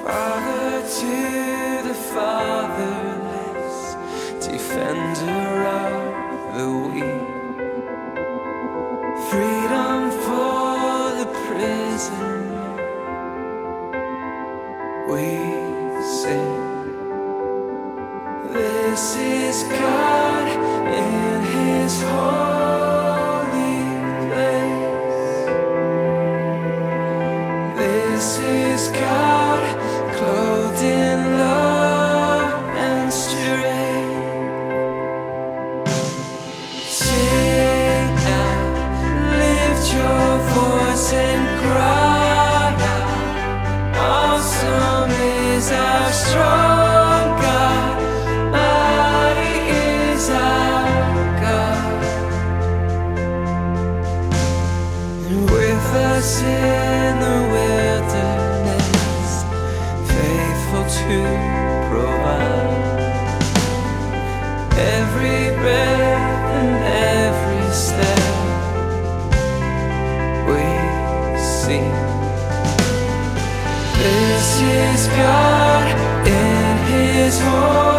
Father to the fatherless, defender of the weak, freedom for the prisoner, we sing. This is God in His holy place. This is God clothed in love and strength. Sing out, lift your voice and cry out. Awesome is our strong God. With us in the wilderness, faithful to provide every breath and every step we see. This is God in His home.